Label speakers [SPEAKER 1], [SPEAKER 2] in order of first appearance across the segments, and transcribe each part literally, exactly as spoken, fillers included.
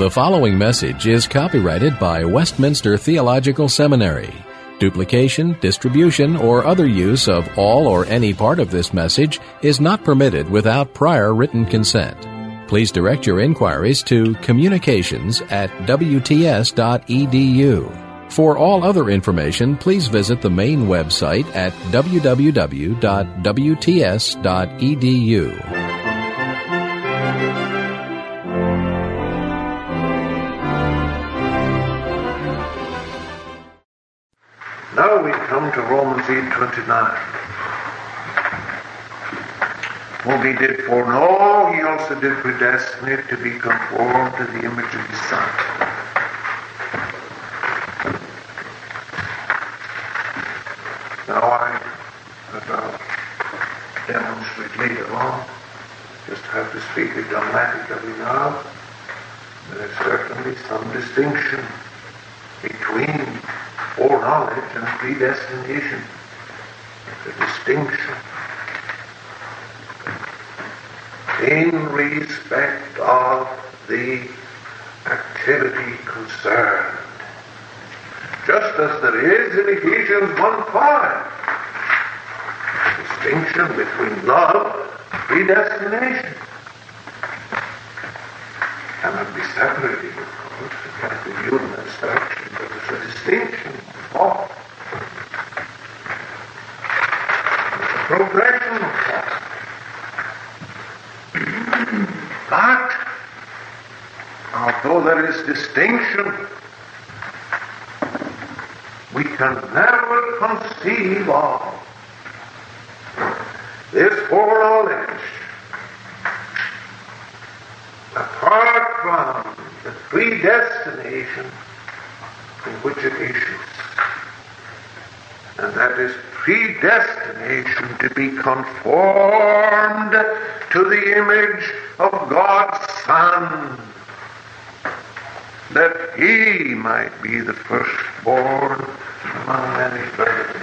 [SPEAKER 1] The following message is copyrighted by Westminster Theological Seminary. Duplication, distribution, or other use of all or any part of this message is not permitted without prior written consent. Please direct your inquiries to communications at w t s dot e d u. For all other information, please visit the main website at w w w dot w t s dot e d u.
[SPEAKER 2] Now we come to Romans eight twenty-nine. Whom he did foreknow, he also did predestinate to be conformed to the image of his Son. Now I, as I'll demonstrate later on, just have to speak it dogmatically now. There is certainly some distinction between foreknowledge and predestination. There's a distinction in respect of the activity concerned. Just as there is in Ephesians one five, a distinction between love and predestination. Cannot be separated, of course. It can't be viewed in abstraction, but there's a distinction involved. There's a progression of that. But, although there is distinction, we can never conceive of this foreknowledge apart from the predestination in which it issues. And that is predestination to be conformed to the image of God's Son, that he might be the firstborn among many brethren.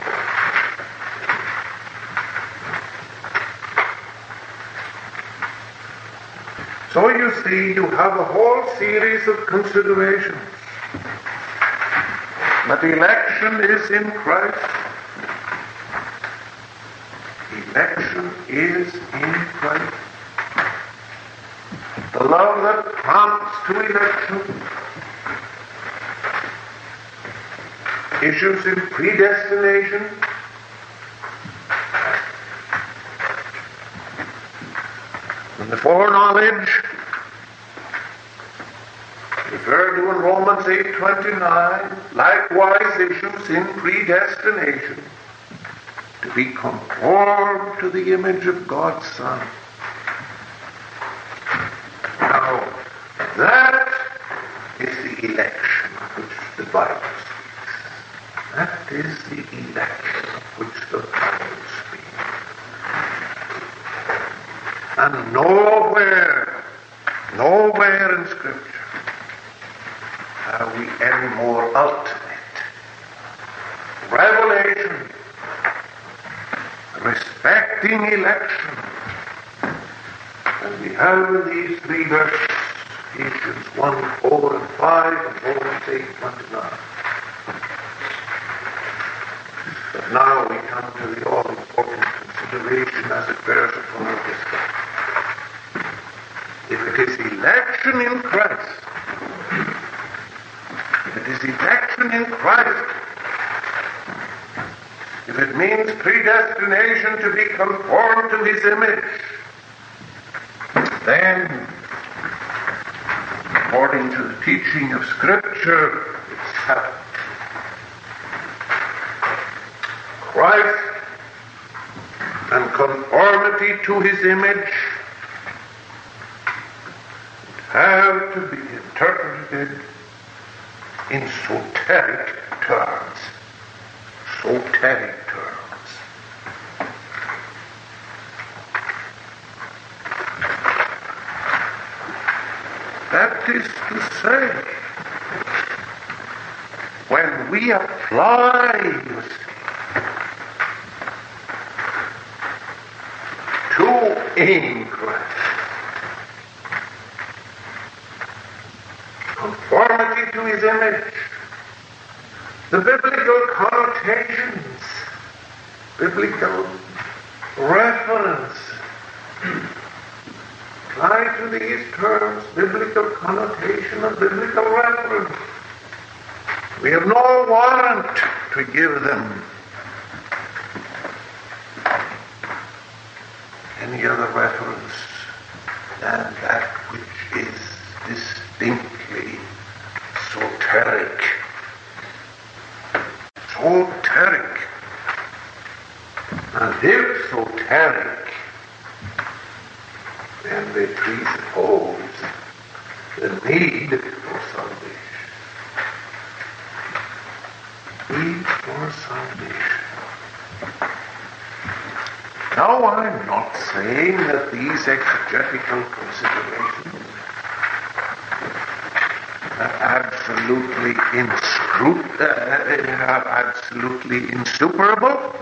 [SPEAKER 2] So you see, you have a whole series of considerations. But election is in Christ. Election is in Christ. The love that prompts to election issues in predestination. And the foreknowledge referred to in Romans eight twenty-nine likewise issues in predestination to be conformed to the image of God's Son. Now, that is the election of which the Bible speaks. That is the election of which the Bible speaks. And nowhere, nowhere in Scripture have we any more ultimate revelation respecting election than we have in these three verses, Ephesians one, four, and five, and Romans eight twenty-nine. But now we come to the all-important consideration as it bears upon our discussion. If it is election in Christ, if it is election in Christ, if it means predestination to be conformed to his image, then, according to the teaching of Scripture itself, Christ and conformity to his image have to be interpreted in soteric terms. Soteric terms. That is to say, when we apply, you see, to in Christ to his image. The biblical connotations, biblical reference, apply to these terms, biblical connotation and biblical reference. We have no warrant to give them any other reference than that which is distinctly soteric. Soteric. And if soteric, then they presuppose the need for salvation. Need for salvation. Now, I'm not saying that these exegetical considerations are absolutely inscrut- uh, are absolutely insuperable,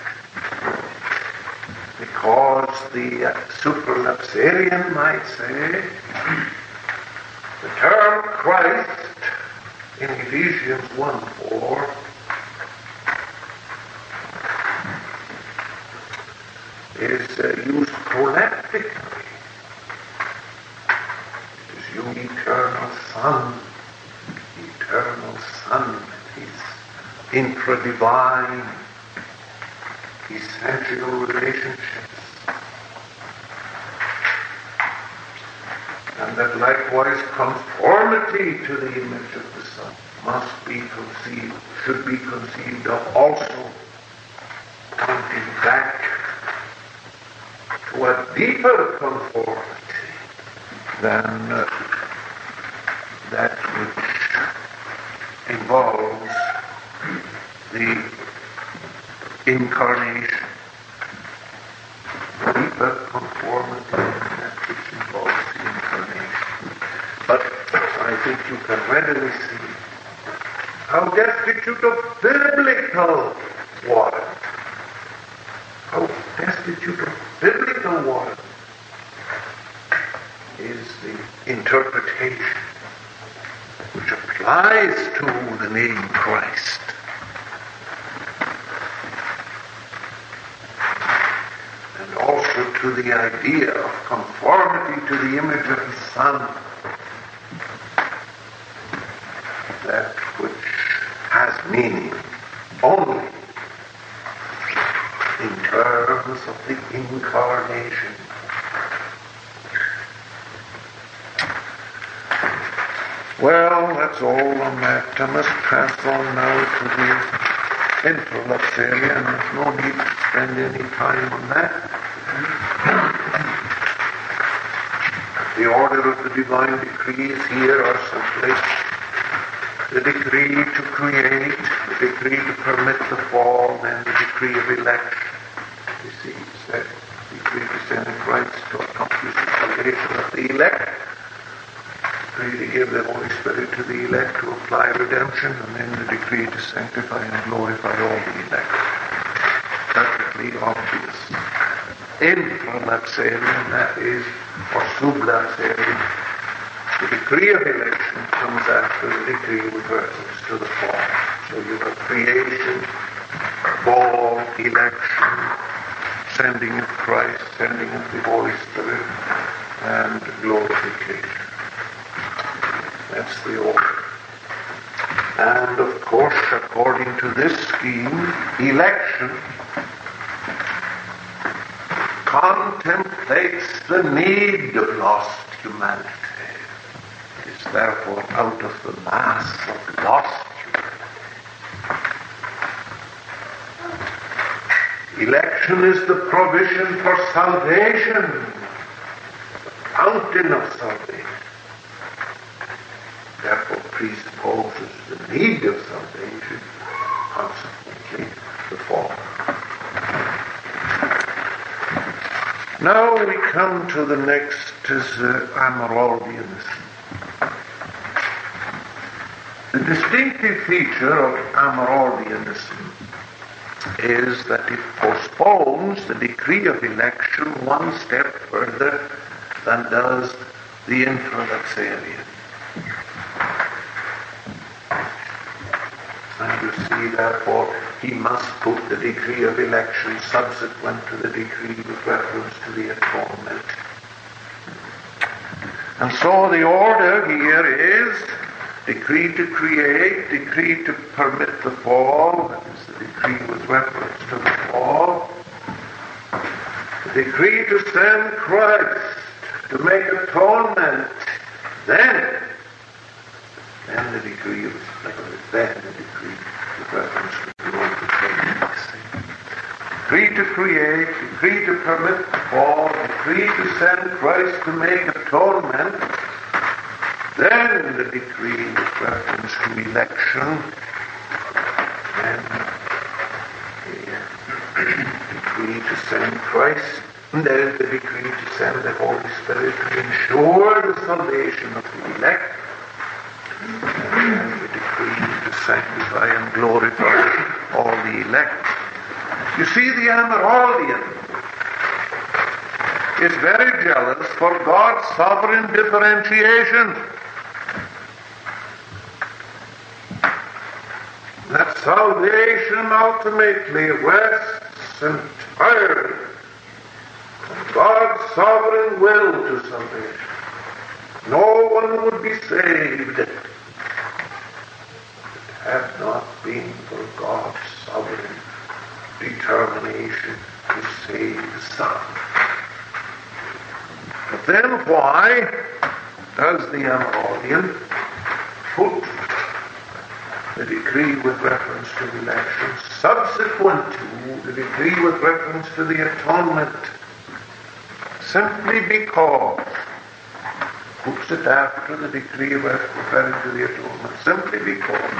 [SPEAKER 2] because the uh, supralapsarian might say the term Christ in Ephesians one four is uh, used proleptically. It is you eternal Son, eternal Son, His intra-divine, essential relationships. And that likewise conformity to the image of the Son must be conceived, should be conceived of also pointing back to a deeper conformity than uh, that which involves the incarnation. Deeper conformity than that which involves the incarnation. But I think you can readily see how destitute of biblical warrant, how destitute of biblical warrant is the interpretation which applies to the name Christ. And also to the idea of conformity to the image of His Son, that which has meaning only in terms of the incarnation. Well, that's all on that. I must pass on now to the infralapsarian. There's no need to spend any time on that. The order of the divine decrees here are simply the decree to create, the decree to permit the fall, then the decree of election. You see, it's that decree to send Christ to accomplish the salvation of the elect, decree to give the Holy Spirit to the elect to apply redemption, and then the decree to sanctify and glorify all the elect. Perfectly obvious. Infralapsarian, that is, or sublapsarian, the decree of election comes after the decree with reference to the fall. So you have creation, fall, election, sending of Christ, sending of the Holy Spirit, and glorification. That's the order. And of course, according to this scheme, election contemplates the need of lost humanity. It is therefore out of the mass of lost humanity. Election is the provision for salvation, the fountain of salvation. Therefore presupposes the need of salvation, consequently the fall. Now we come to the next, is uh, Amyraldianism. The distinctive feature of Amyraldianism is that it postpones the decree of election one step further than does the infralapsarian. see, therefore, he must put the decree of election subsequent to the decree with reference to the atonement. And so the order here is decree to create, decree to permit the fall, that is the decree with reference to the fall, the decree to send Christ to make atonement, then, then the decree of then the decree with reference to the glorification. Decree to create, decree to permit the fall, decree to send Christ to make atonement, then the decree with reference to election, then the decree to send Christ, and then the decree to send the Holy Spirit to ensure the salvation of the elect, and then the decree to sanctify and glorify all the elect. You see, the Amyraldian is very jealous for God's sovereign differentiation. That salvation ultimately rests entirely on God's sovereign will to salvation. No one would be saved if it had not been for God's sovereign determination to save some. But then why does the Amyraldian put the decree with reference to election subsequent to the decree with reference to the atonement? Simply because puts it after the decree referring to the atonement, simply because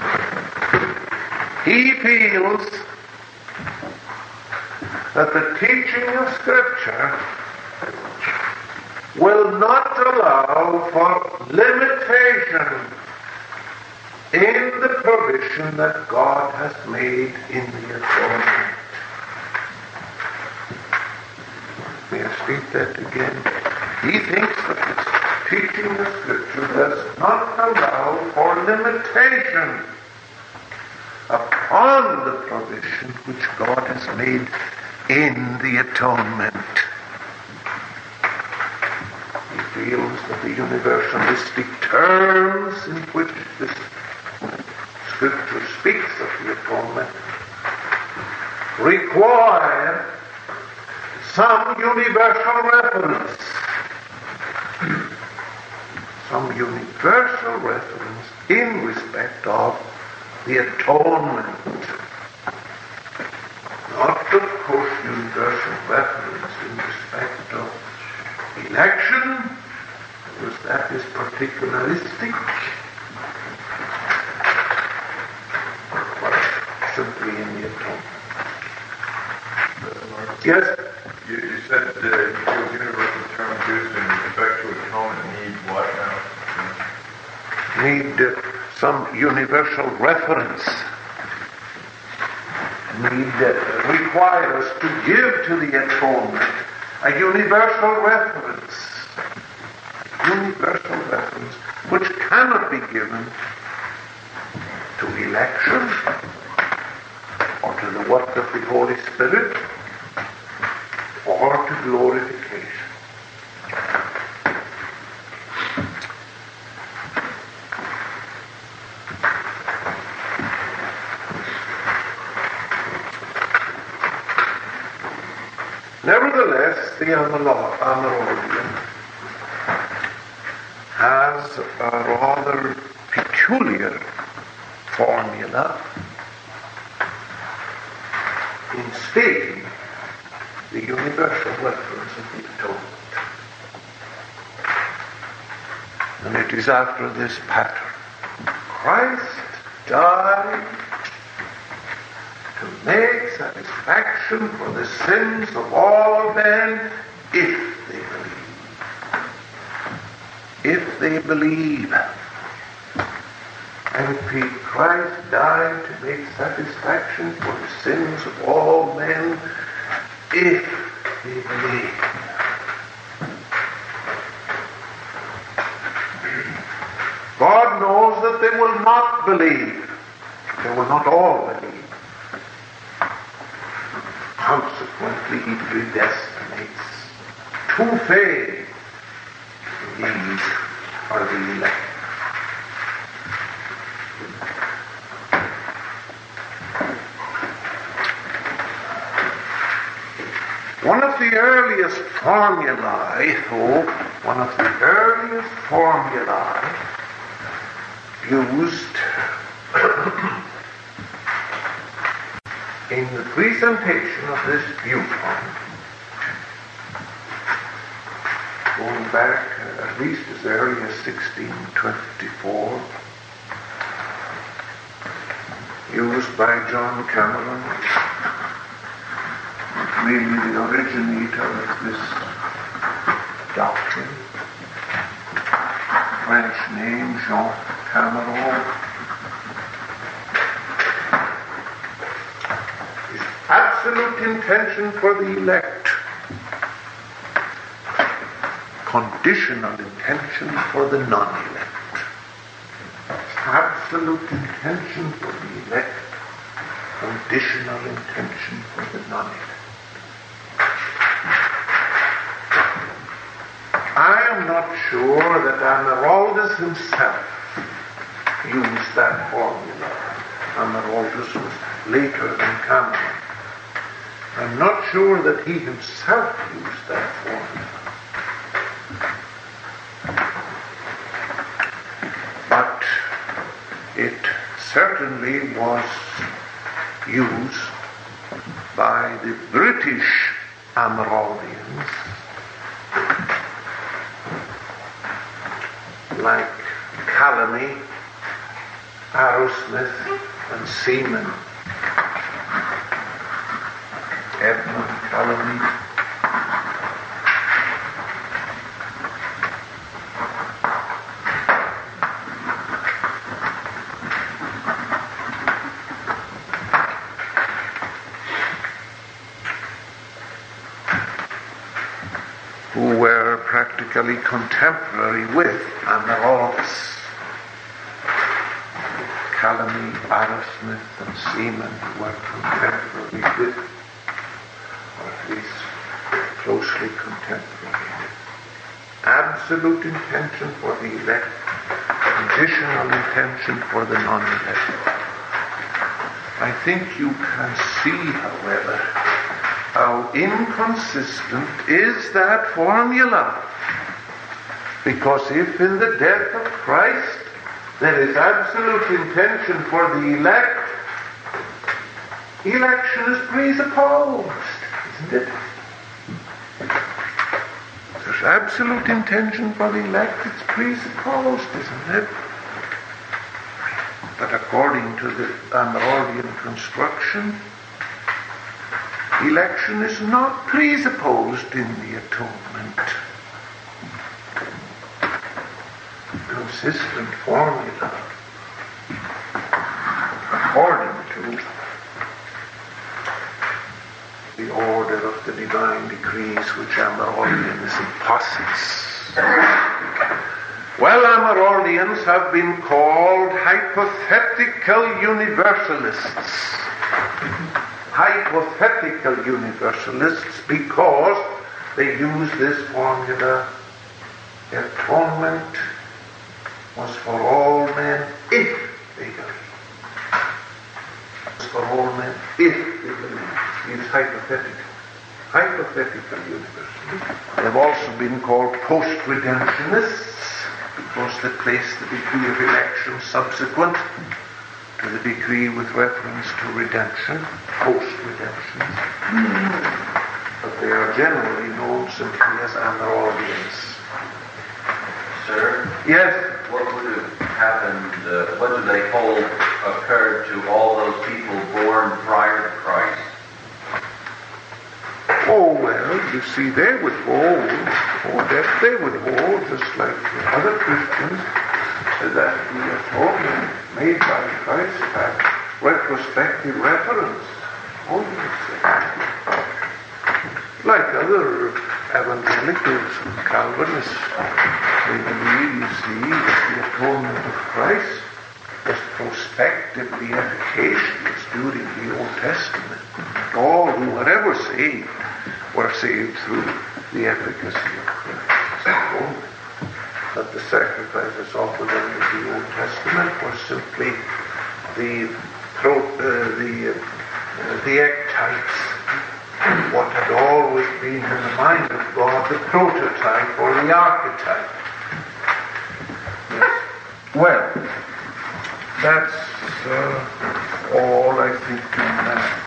[SPEAKER 2] he feels that the teaching of Scripture will not allow for limitation in the provision that God has made in the atonement. May I state that again? He thinks that the teaching of Scripture does not allow for limitation upon the provision which God has made in the atonement. He feels that the universalistic terms in which this Scripture speaks of the atonement require some universal reference. Some universal reference in respect of the atonement. Not, of course, universal reference in respect of election, because that is particularistic, but simply in the atonement. Yes?
[SPEAKER 3] You, you said uh, the universal terms used in respect to atonement need what now?
[SPEAKER 2] Need uh, some universal reference. Need uh, require us to give to the atonement a universal reference. Universal reference which cannot be given to election or to the work of the Holy Spirit or to glorification. Nevertheless, the Amyraldian has a rather peculiar formula in stating the universal reference of the atonement. And it is after this pattern. Christ died to make satisfaction for the sins of all men if they believe. If they believe. I repeat, Christ died to make satisfaction for the sins of all men if they believe. God knows that they will not believe. They will not all believe. Consequently, he predestinates to faith. These are the elect. One of the earliest formulae, though, one of the earliest formulae used in the presentation of this viewpoint, going back uh, at least as early as sixteen twenty-four, used by John Cameron, really the originator of this doctrine. French name, Jean Cameron. His absolute intention for the elect, conditional intention for the non-elect. Absolute intention for the elect, conditional intention for the non-elect. I am not sure that Amaraldus himself used that formula. Amaraldus was later than Cameron. I'm not sure that he himself used that formula. But it certainly was used by the British Amaraldians, like Calamy, Arrowsmith, and Seaman. Edmund Calamy, who were practically contemporary with Amaraldus. Calamy, Arrowsmith, and Seaman were contemporary with, or at least closely contemporary with. Absolute intention for the elect, conditional intention for the non-elect. I think you can see, however, how inconsistent is that formula. Because if in the death of Christ there is absolute intention for the elect, election is presupposed, isn't it? There's absolute intention for the elect, it's presupposed, isn't it? But according to the Amaraldian construction, election is not presupposed in the atonement. Consistent formula, according to the order of the divine decrees which Amaraldians imposes. Well, Amaraldians have been called hypothetical universalists. Hypothetical universalists because they use this formula: atonement was for all men if they believe. Was for all men if they believe. It's hypothetical. Hypothetical universalists. They've also been called post-redemptionists because they place the decree of election subsequent to the decree with reference to redemption, post-redemption. But they are generally known simply as Amaraldians.
[SPEAKER 4] Sir?
[SPEAKER 2] Yes?
[SPEAKER 4] What would have happened, uh, what do they hold occurred to all those people born prior to Christ?
[SPEAKER 2] Oh, well, you see, they would hold, oh, that they would hold, just like other Christians, that the atonement made by Christ had retrospective reference. Oh, yes. Like other evangelicals and Calvinists, they believe, you see, that the atonement of Christ was prospectively efficacious during the Old Testament. All who were ever saved were saved through the efficacy of Christ alone. That the sacrifices offered under the Old Testament were simply the pro, uh, the uh, the archetypes, what had always been in the mind of God, the prototype or the archetype. Yes. Well, that's uh, all I think on that.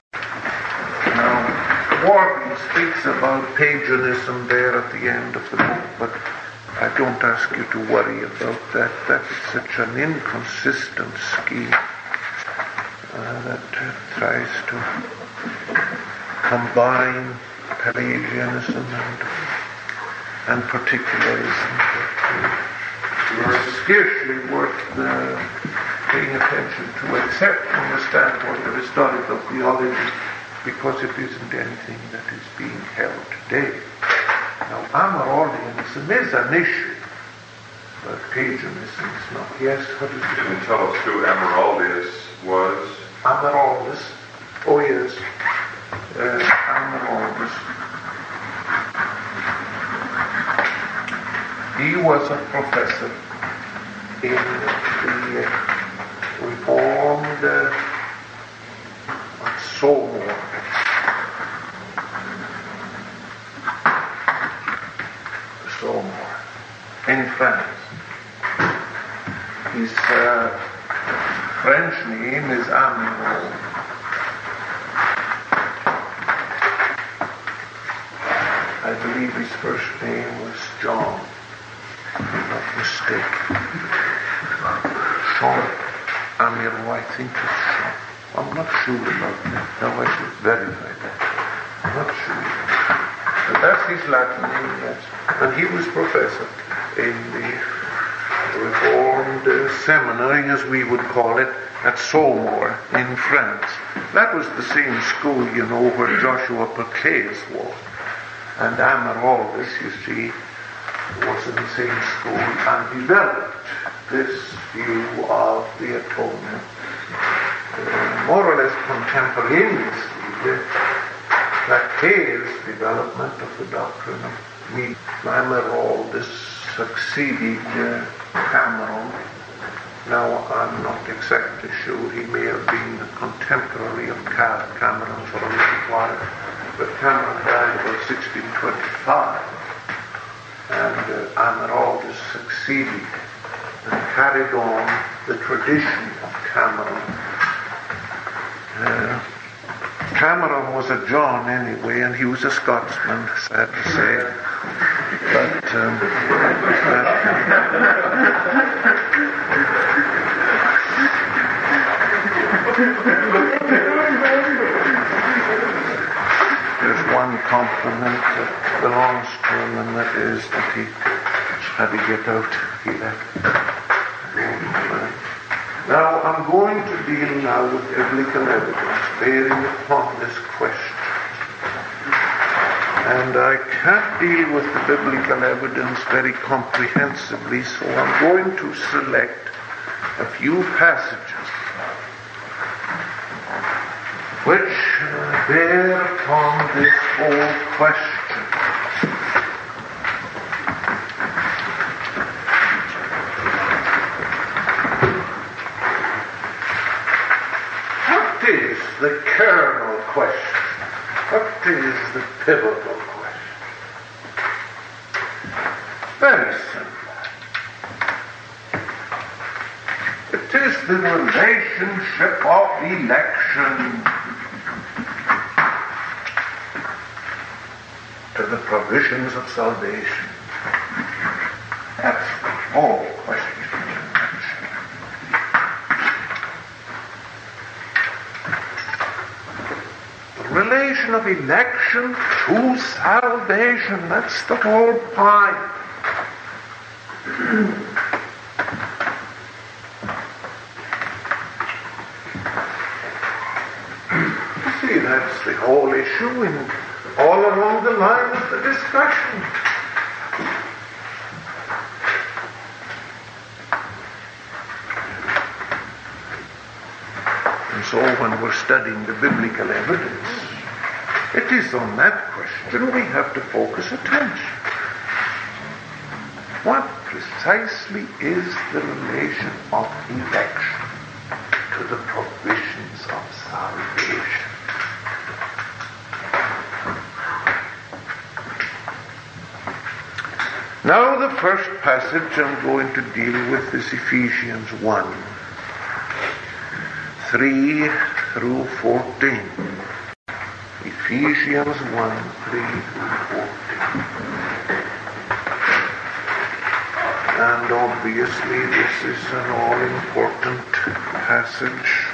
[SPEAKER 2] Now, Warby speaks about paganism there at the end of the book, but I don't ask you to worry about that. That is such an inconsistent scheme uh, that uh, tries to combine Pelagianism and, and particularism. It's scarcely worth uh, paying attention to, except from the standpoint of historical theology, because it isn't anything that is being held today. Now, Amyraldianism is an issue, but paganism is not. Yes, what is it?
[SPEAKER 3] Can you tell us who Amaraldius was?
[SPEAKER 2] Amaraldus. Oh, yes. Uh, Amaraldus. He was a professor in the uh, Reformed uh, Saumur. In France. His uh, French name is Amiral. I believe his first name was John, if I'm not mistaken. Jean Amiral, I think it's Jean. I'm not sure about that. Now I should verify that. I'm not sure. But that's his Latin name, yes. And he was professor in the Reformed uh, seminary, as we would call it, at Saumur in France. That was the same school, you know, where Joshua Perclés was. And Amaraldus, you see, was in the same school and developed this view of the atonement. Uh, more or less contemporaneously with Perclés' development of the doctrine of meat. Amaraldus succeeded uh, Cameron. Now, I'm not exactly sure. He may have been a contemporary of Cameron for a little while, but Cameron died about sixteen twenty-five, and uh, Amaraldus succeeded and carried on the tradition of Cameron. Uh, Cameron was a John anyway, and he was a Scotsman, sad to say. But um, that, there's one compliment that belongs to him, and that is that he had to get out. He left. Now, I'm going to deal now with biblical evidence bearing upon this question. And I can't deal with the biblical evidence very comprehensively, so I'm going to select a few passages which uh, bear upon this whole question. What is the kernel question? What is the pivotal question? Very simple. It is the relationship of election to the provisions of salvation. That's the whole question. Relation of election to salvation. That's the whole point. See, that's the whole issue in all along the line of the discussion. studying the biblical evidence, it is on that question we have to focus attention. What precisely is the relation of election to the provisions of salvation? Now the first passage I'm going to deal with is Ephesians one, three through fourteen. Ephesians one, three through fourteen. And obviously this is an all-important passage.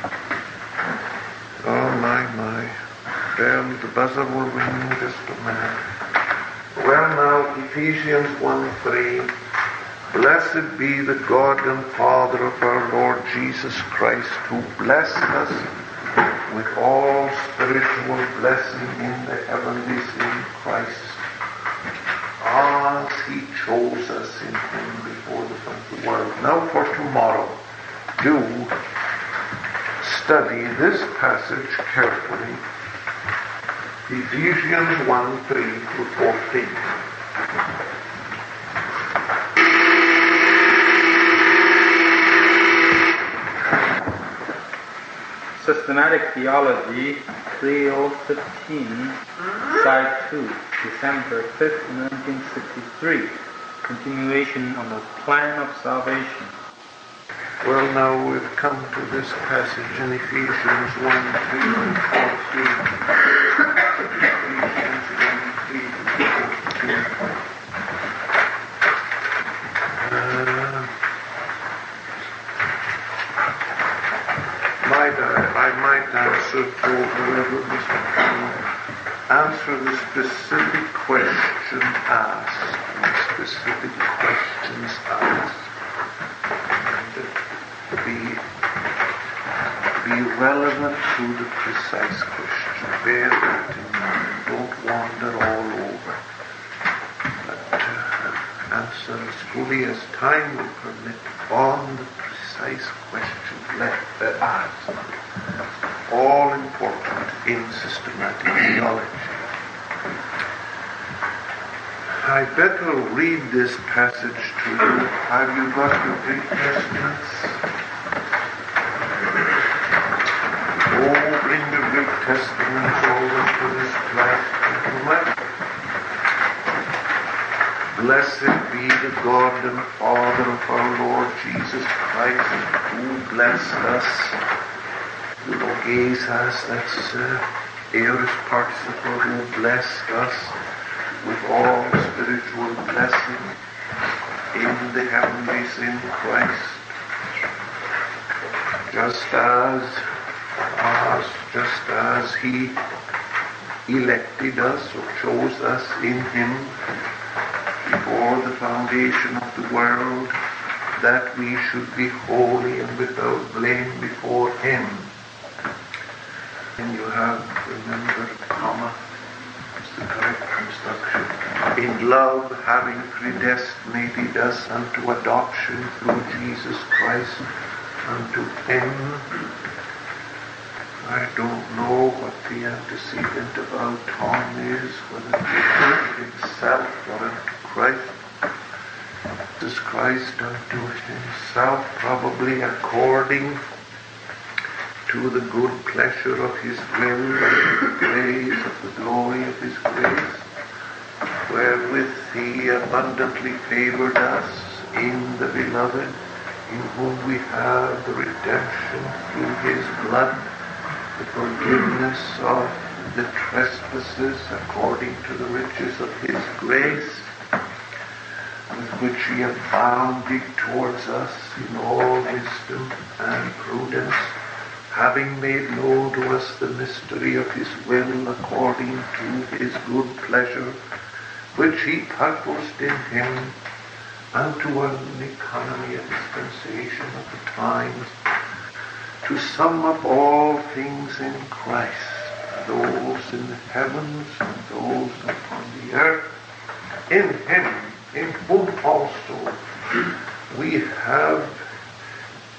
[SPEAKER 2] Oh my, my. Well, the buzzer will ring in just a minute. Well now, Ephesians one, three. Blessed be the God and Father of our Lord Jesus Christ, who blessed us with all spiritual blessing in the heavenlies in Christ, as He chose us in Him before the foundation of the world. Now for tomorrow, do study this passage carefully. Ephesians one, three through fourteen.
[SPEAKER 5] Systematic Theology, three oh fifteen, Side two, December fifth, nineteen sixty-three. Continuation on the plan of salvation.
[SPEAKER 2] Well, now we've come to this passage in Ephesians one, three and fourteen. Ephesians one, three and fourteen. Uh, might I, I might answer for whoever Mister Powell, answer the specific question asked, the specific questions asked. Be, be relevant to the precise question. Bear that in mind. Don't wander all over. But uh, answer as fully as time will permit on the precise questions left uh, asked. All important in systematic theology. I better read this passage to you. Have you got your Greek Testaments? Oh, bring the Greek Testaments over to this class, gentlemen. Blessed be the God and Father of our Lord Jesus Christ, who blessed us. The Logeas, that's uh, aorist participle, who blessed us with all spiritual blessing in the heavenlies in Christ, just as, as just as He elected us or chose us in Him before the foundation of the world, that we should be holy and without blame before Him. And you have, remember, comma, the correct construction. In love, having predestinated us unto adoption through Jesus Christ unto Him. I don't know what the antecedent about Tom is, whether it is himself or unto Christ. Jesus Christ unto Himself, probably according to the good pleasure of His will and the praise of the glory of His grace, wherewith He abundantly favored us in the Beloved, in whom we have the redemption through His blood, the forgiveness of the trespasses according to the riches of His grace, with which He abounded towards us in all wisdom and prudence, having made known to us the mystery of His will according to His good pleasure, which He purposed in Him unto an economy of dispensation of the times, to sum up all things in Christ, those in the heavens and those upon the earth, in Him, in whom also we have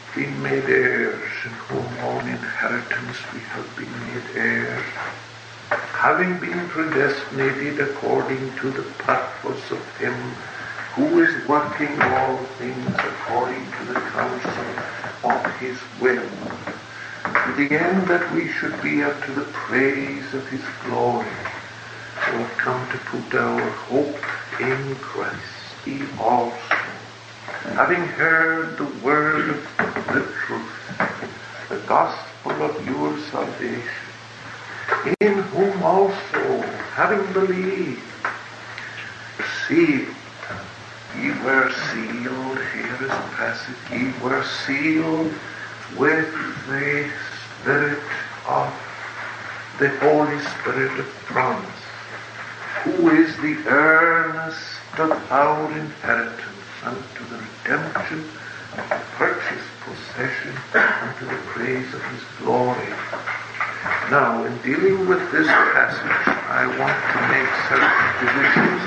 [SPEAKER 2] been made heirs, in whom all inheritance we have been made heirs, having been predestinated according to the purpose of him who is working all things according to the counsel of his will, to the end that we should be up to the praise of his glory, who have come to put our hope in Christ. Ye also, having heard the word of the truth, the gospel of your salvation, in whom also, having believed, sealed, ye were sealed, here is the passage, ye were sealed with the Spirit of the Holy Spirit of promise, who is the earnest of our inheritance unto the redemption of the purchased possession unto the praise of his glory. Now, in dealing with this passage, I want to make certain divisions.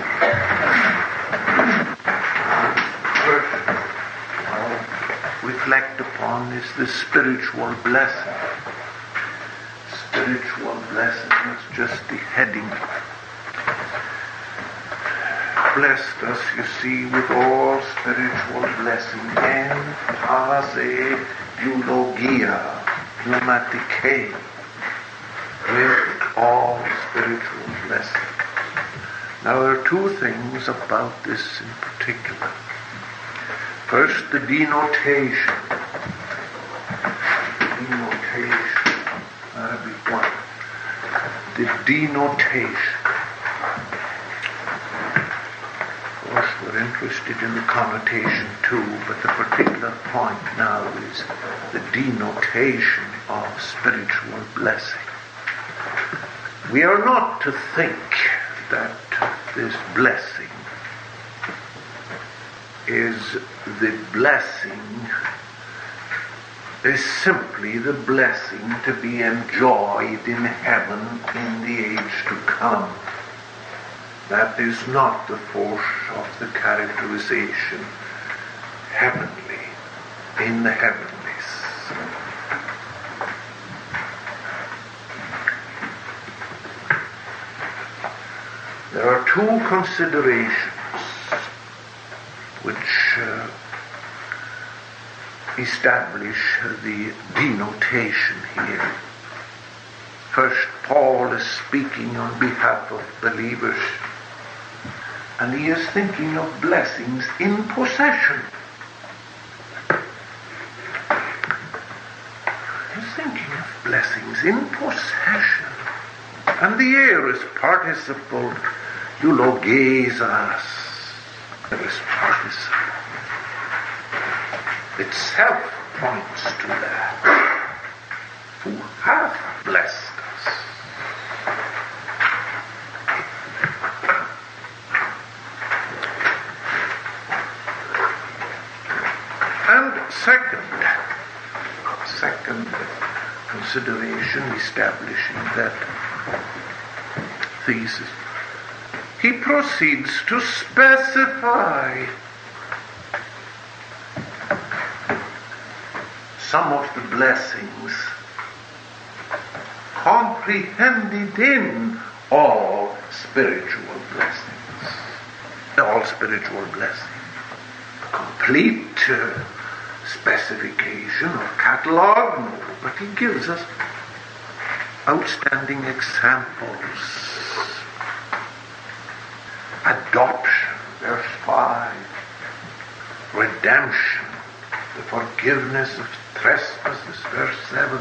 [SPEAKER 2] First, I'll reflect upon is the spiritual blessing. Spiritual blessing, that's just the heading. Blessed us, you see, with all spiritual blessing, and as a eulogia, pneumatikei, with all spiritual blessing. Now there are two things about this in particular. First, the denotation. The denotation. That'll be one. The denotation. We're interested in the connotation too, but the particular point now is the denotation of spiritual blessing. We are not to think that this blessing is the blessing, is simply the blessing to be enjoyed in heaven in the age to come. That is not the force of the characterization heavenly, in the heavenlies. There are two considerations which uh, establish the denotation here. First, Paul is speaking on behalf of believers, and he is thinking of blessings in possession. He's thinking of blessings in possession. And the aorist participle, eulogizas, aorist participle, itself points to that. Who hath blessed us. And second, second consideration establishing that thesis, he proceeds to specify some of the blessings comprehended in all spiritual blessings. All spiritual blessings. A complete uh, specification or catalogue, no, but he gives us outstanding examples. Adoption, verse five. Redemption, the forgiveness of trespasses, verse seven.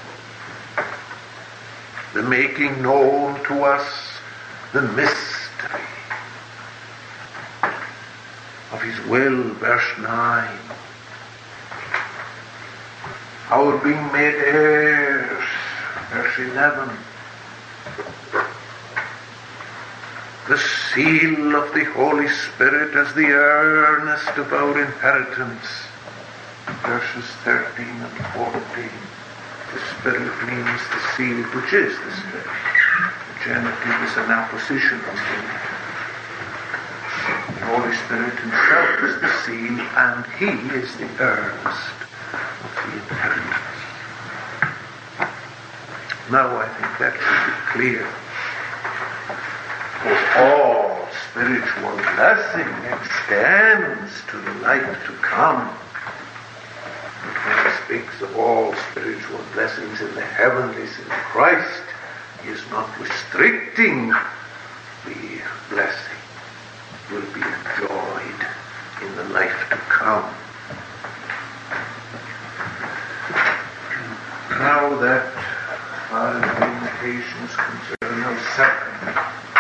[SPEAKER 2] The making known to us the mystery of his will, verse nine. Our being made heirs, verse eleven. The seal of the Holy Spirit as the earnest of our inheritance, verses thirteen and fourteen. The Spirit means the seal, which is the Spirit. The genitive is an apposition of the The Holy Spirit himself is the seal, and he is the earnest of the inheritance. Now I think that should be clear. For all spiritual blessing extends to the life to come. But when he speaks of all spiritual blessings in the heavenlies in Christ, he is not restricting the blessing will be enjoyed in the life to come. Now that our limitations concern us, second,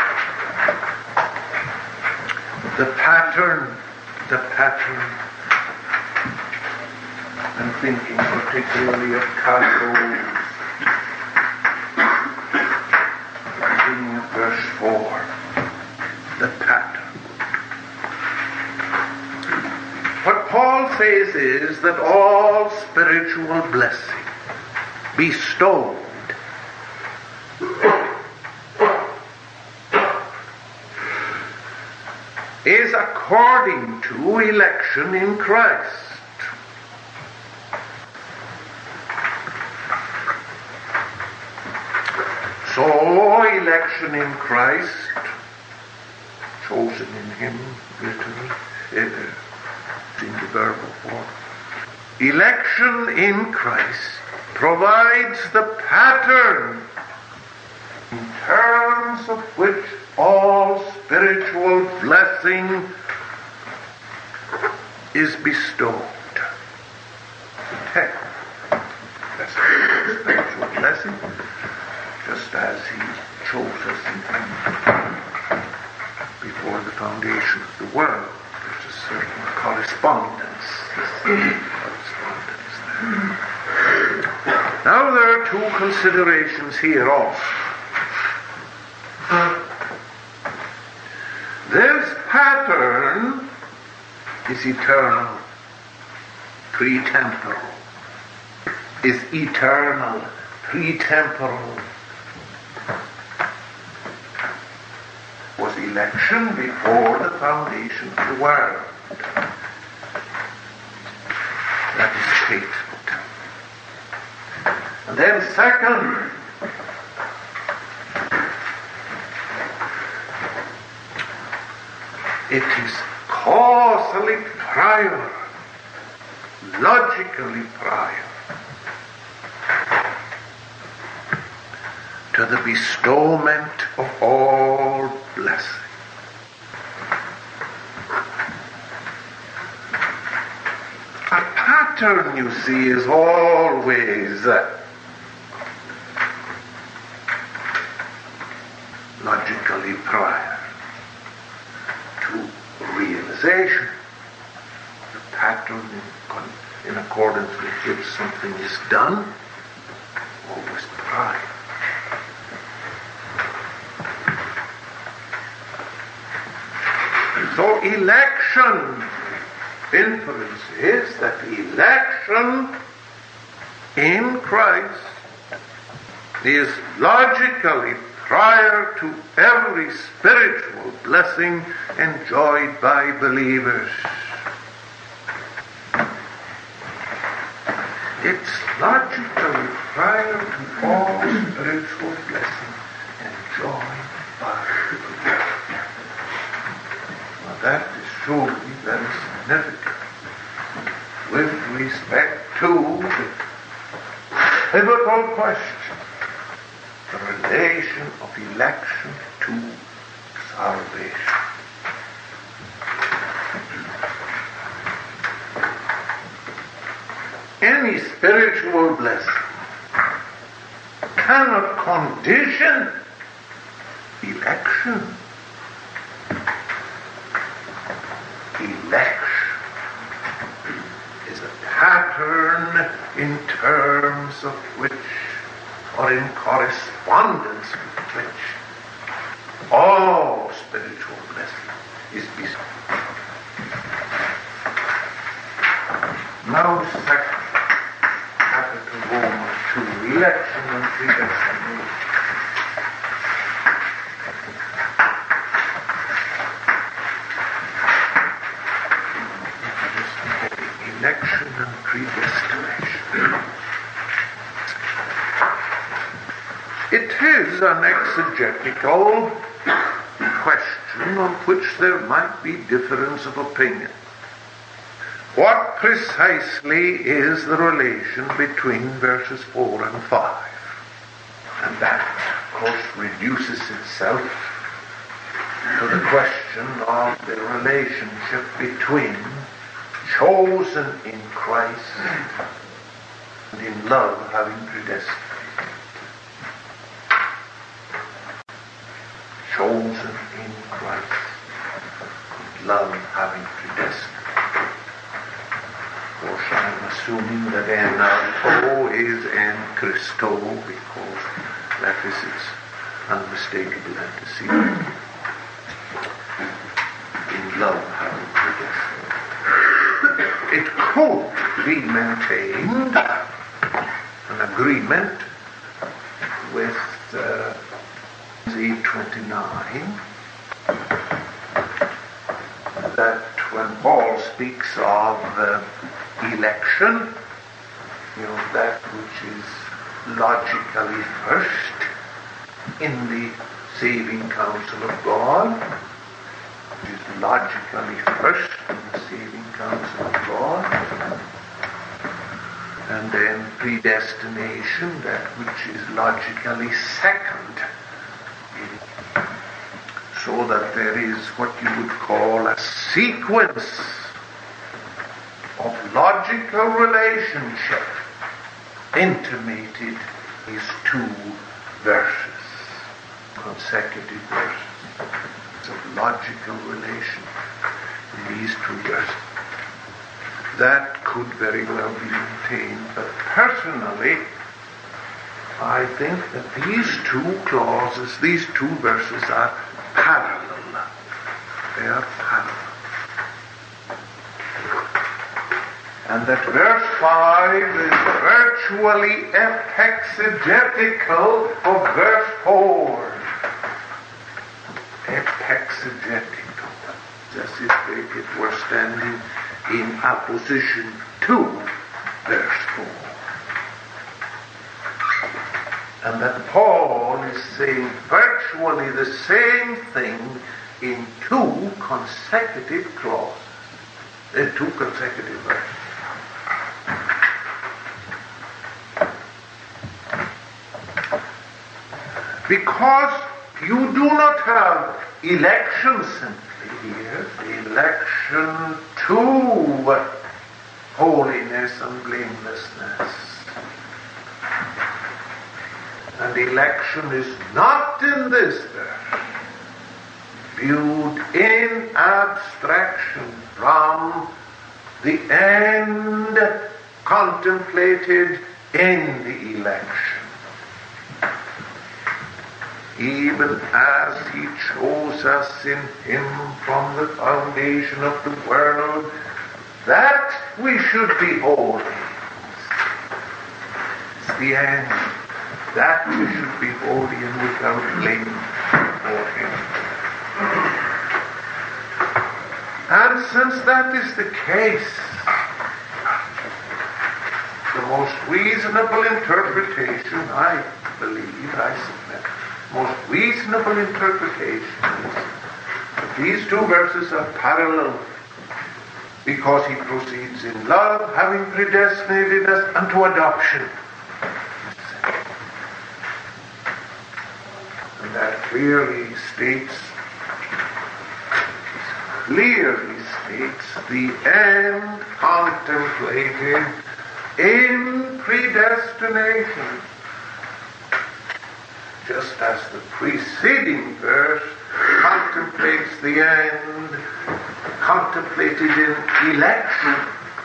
[SPEAKER 2] the pattern, the pattern, I'm thinking particularly of Catholics, beginning of verse four, the pattern. What Paul says is that all spiritual blessing bestowed is according to election in Christ. So, election in Christ, chosen in him, literally, in the verbal form. Election in Christ provides the pattern in terms of which all spiritual blessing is bestowed. The text, that's spiritual blessing, just as he chose us in him before the foundation of the world. There's a certain correspondence. correspondence there. Now there are two considerations here also. This pattern is eternal, pre-temporal, is eternal, pre-temporal. Was election before the foundation of the world. That is faithful. And then second, it is causally prior, logically prior to the bestowment of all blessing. A pattern, you see, is always uh, logically prior to realization. The pattern in, in accordance with which something is done, always prior. So election, inference is that election in Christ is logically prior to every spiritual blessing enjoyed by believers. It's logically prior to all spiritual blessing enjoyed by believers. Now that is surely very significant with respect to the pivotal question, the relation of election to salvation. Any spiritual blessing cannot condition election. Election is a pattern in terms of which, or in correspondence with which, all spiritual blessing is bestowed. Now, second, capital Romans two, election and predestination. Election and predestination. is an exegetical question on which there might be difference of opinion. What precisely is the relation between verses four and five? And that, of course, reduces itself to the question of the relationship between chosen in Christ and in love having predestined. Chosen in Christ, love having predestined. Of course, I'm assuming that en auto is en Christo, because that is its unmistakable antecedent. In love having predestined. It could be maintained, an agreement with uh, eight twenty-nine, that when Paul speaks of uh, election, you know, that which is logically first in the saving counsel of God, which is logically first in the saving counsel of God, and then predestination, that which is logically second. So that there is what you would call a sequence of logical relationship intimated these two verses, consecutive verses of logical relation in these two verses. That could very well be maintained, but personally, I think that these two clauses, these two verses are parallel. They are parallel. And that verse five is virtually exegetical of verse four. Exegetical. As if it were standing in opposition to verse four. And that Paul is saying virtually the same thing in two consecutive clauses, in two consecutive verses. Because you do not have election simply here, the election to holiness and blamelessness. And election is not in this verse viewed in abstraction from the end contemplated in the election. Even as he chose us in him from the foundation of the world, that we should be holy. It's the end. That we should be holy and without blame before him. And since that is the case, the most reasonable interpretation, I believe, I submit, most reasonable interpretation is that these two verses are parallel, because he proceeds in love, having predestinated us unto adoption. That clearly states, clearly states the end contemplated in predestination. Just as the preceding verse contemplates the end contemplated in election.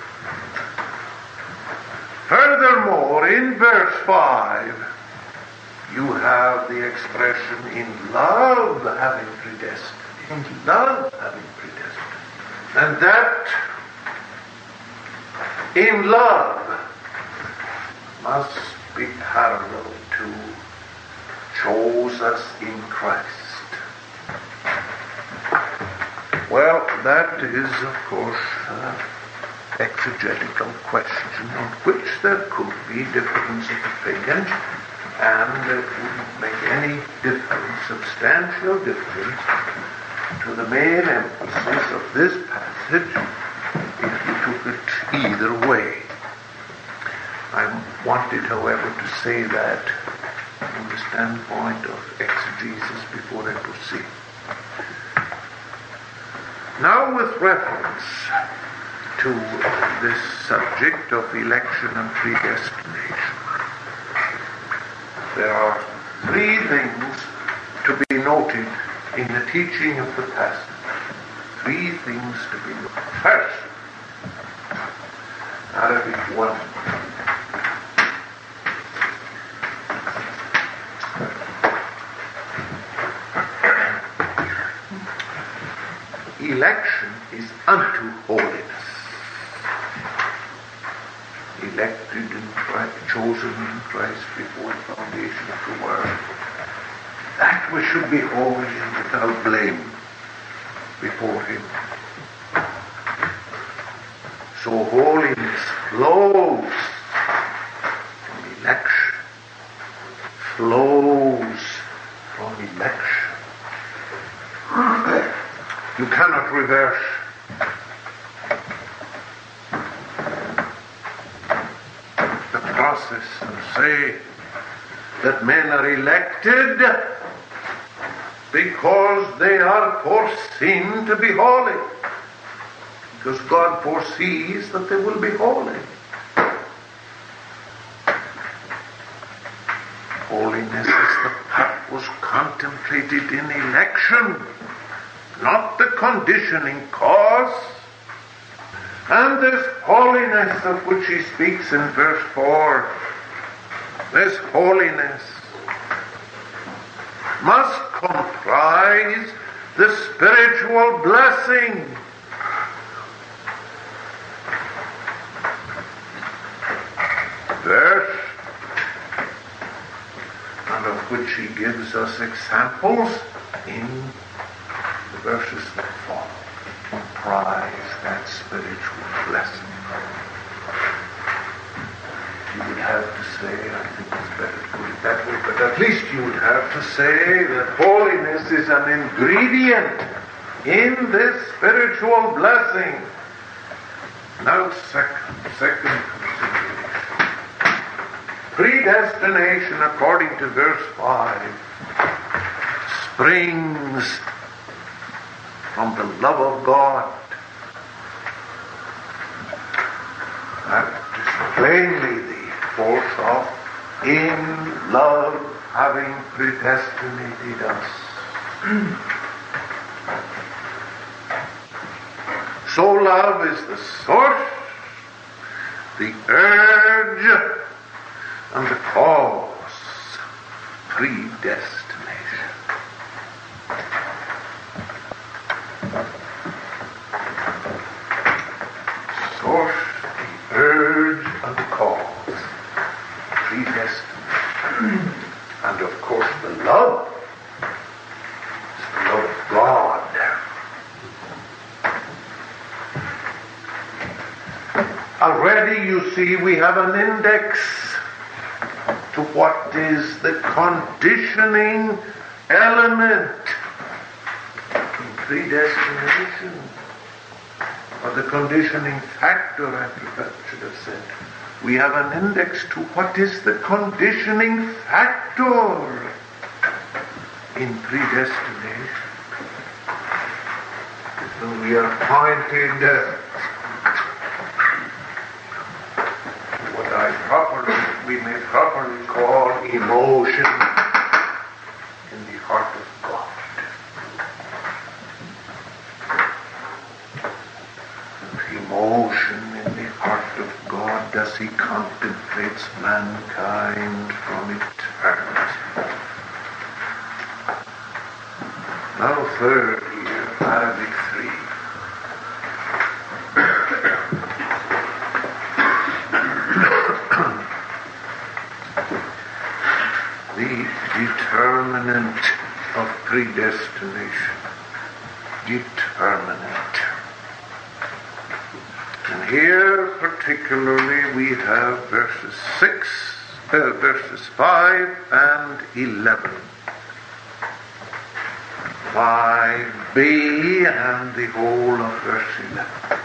[SPEAKER 2] Furthermore, in verse five, you have the expression in love having predestined. In love having predestined. And that in love must be parallel to chose us in Christ. Well, that is, of course, an exegetical question on which there could be difference of opinion, and uh, make any difference, substantial difference, to the main emphasis of this passage if you took it either way. I wanted, however, to say that from the standpoint of exegesis before I proceed. Now, with reference to this subject of election and predestination, there are three things to be noted in the teaching of the passage. Three things to be noted. First, Arabic one. Election is unto holiness. Elected in Christ, chosen in Christ before the foundation of the world. That we should be holy and without blame before Him. So holiness flows from election, flows from election. You cannot reverse the process and say that men are elected because they are foreseen to be holy. Because God foresees that they will be holy. Holiness is the purpose contemplated in election, not the conditioning cause. And this holiness of which he speaks in verse four, this holiness must comprise the spiritual blessing. Verse, and of which he gives us examples in the verses that follow, comprise that spiritual blessing. You would have to say, I think it's better to put it that way, but at least you would have to say that holiness is an ingredient in this spiritual blessing. Now, second, second consideration. Predestination, according to verse five, springs from the love of God. That is plainly the force of in love having predestinated us. So love is the source, the urge, and the cause. Predestination. Source, the urge, and the cause. Predestination. And of course the love. It's the love of God. Already, you see, we have an index to what is the conditioning element in predestination, or the conditioning factor, I should have said. We have an index to what is the conditioning factor in predestination. So we are pointed uh, what I properly, we may properly call emotion in the heart of God. Emotion in the heart of God as He contemplates mankind from eternity. Now, third here, Arabic three. The determinant of predestination. Determinant. And here particularly we have verses six uh, verses five and eleven. five b and the whole of verse eleven.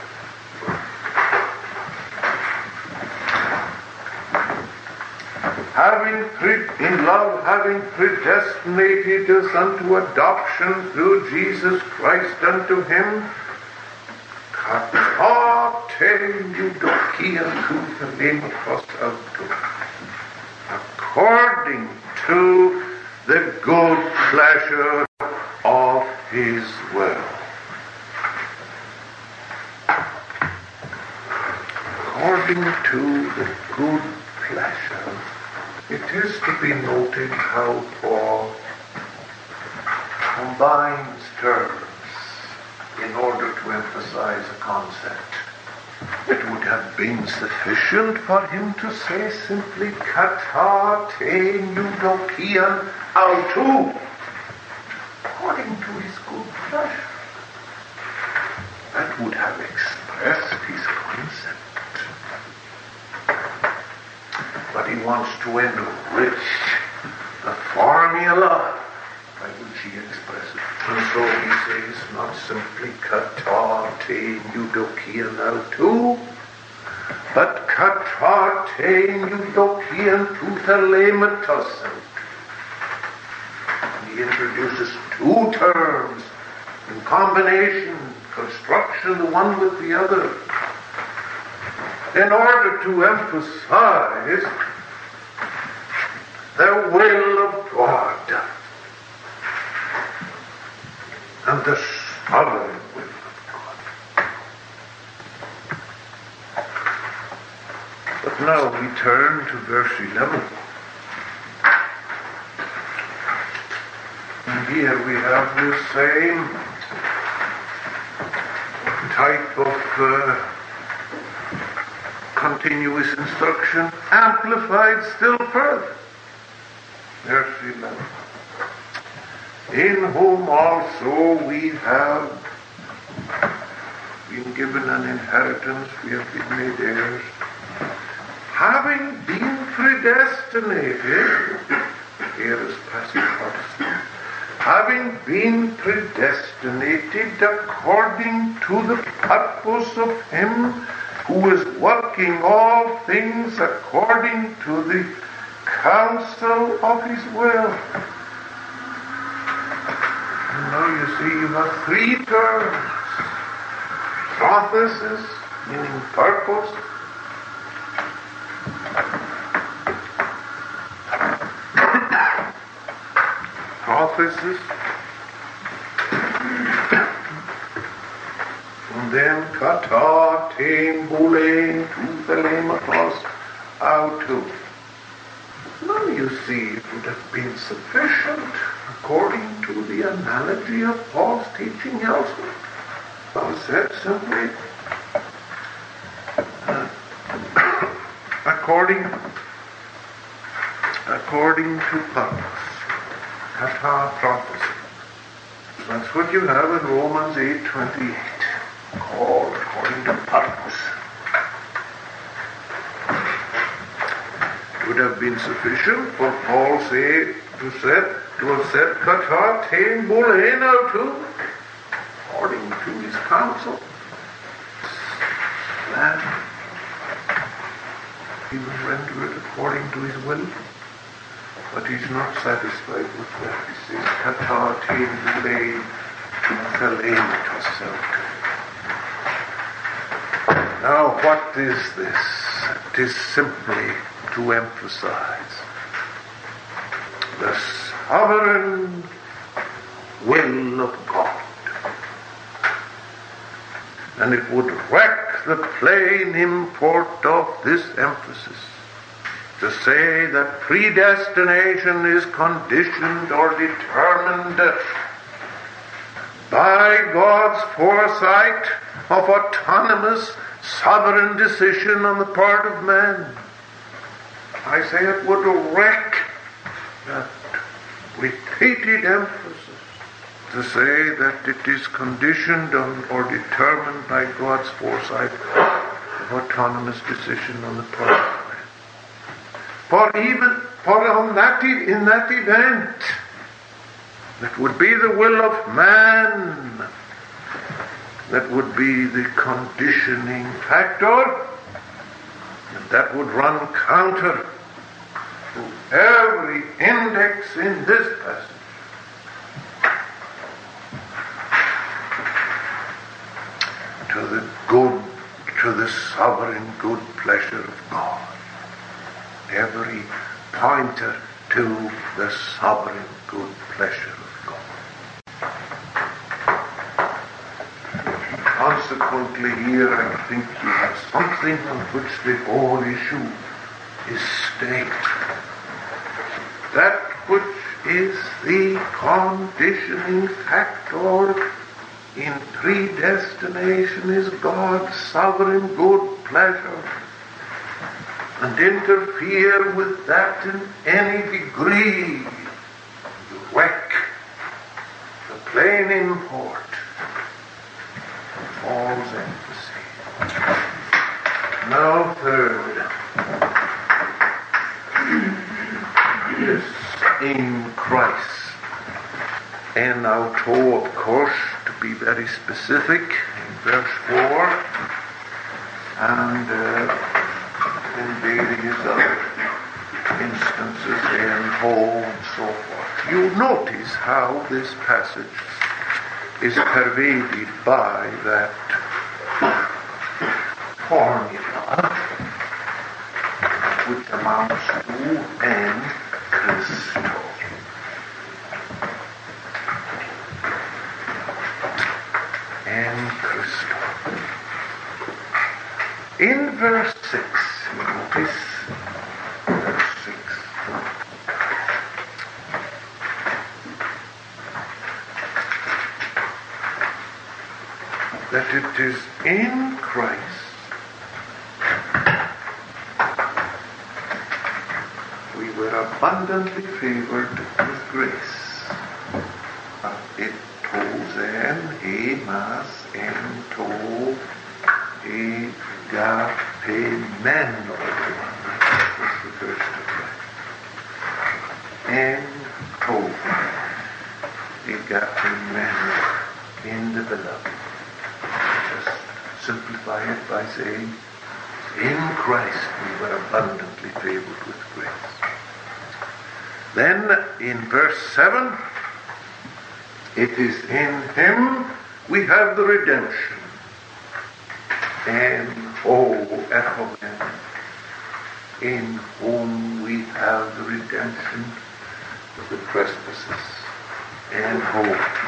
[SPEAKER 2] Having pre- in love, having predestinated us unto adoption through Jesus Christ unto him, kataten eudokian to the limitos auto, according to the good pleasure of his will. According to the good pleasure. It is to be noted how Paul combines terms in order to emphasize a concept. It would have been sufficient for him to say simply kata te eudokian autou, according to his good pleasure. That would have expressed his concept. But he wants to enrich the formula by which he expresses. And so he says not simply kata te eudokian autou, but kata te eudokian to telematos. He introduces two terms in combination, construction, the one with the other, in order to emphasize the will of God and the sovereign will of God. But now we turn to verse eleven. And here we have the same type of uh, continuous instruction amplified still further. Verse eleven. In whom also we have been given an inheritance, we have been made heirs, having been predestinated, here is passive participle, having been predestinated according to the purpose of him who is working all things according to the counsel of his will. And now you see you have three terms. Prothesis, meaning purpose. Prothesis. And then kata tem boulein to the lematos autou. Now you see it would have been sufficient according to the analogy of Paul's teaching elsewhere. Paul said simply, uh, according, according to purpose, kata prophecy. That's what you have in Romans eight twenty-eight, called according to purpose. It would have been sufficient for Paul say to said to have said kata ten boulein autou, according to his counsel. That he will render it according to his will. But he's not satisfied with that. He says kata ten boulein to telematos autou. Now what is this? It is simply to emphasize the sovereign will of God. And it would wreck the plain import of this emphasis to say that predestination is conditioned or determined by God's foresight of autonomous sovereign decision on the part of man. I say it would wreck that repeated emphasis to say that it is conditioned on or determined by God's foresight of autonomous decision on the part of man. For even for on that e- in that event, that would be the will of man, that would be the conditioning factor, and that would run counter to every index in this passage. To the good, to the sovereign good pleasure of God. Every pointer to the sovereign good pleasure of God. Consequently, here I think you have something on which the whole issue is staked. That which is the conditioning factor in predestination is God's sovereign good pleasure. And interfere with that in any degree, you wreck the plain import of Paul's emphasis. Now third, this in Christ. En auto, of course, to be very specific, in verse four, and uh, in various other instances, en ho, and so forth. You notice how this passage is pervaded by that formula, which amounts to en Christo. En Christo. In verse six, you notice, verse six, that it is in Christ we were abundantly favored with grace. It told them, he mas en to e agapemeno. That's the first of that. En to agapemeno, in the beloved. Just simplify it by saying, in Christ we were abundantly favored with grace. Then in verse seven, it is in him we have the redemption. And O Echoben, in whom we have the redemption of the trespasses and hope.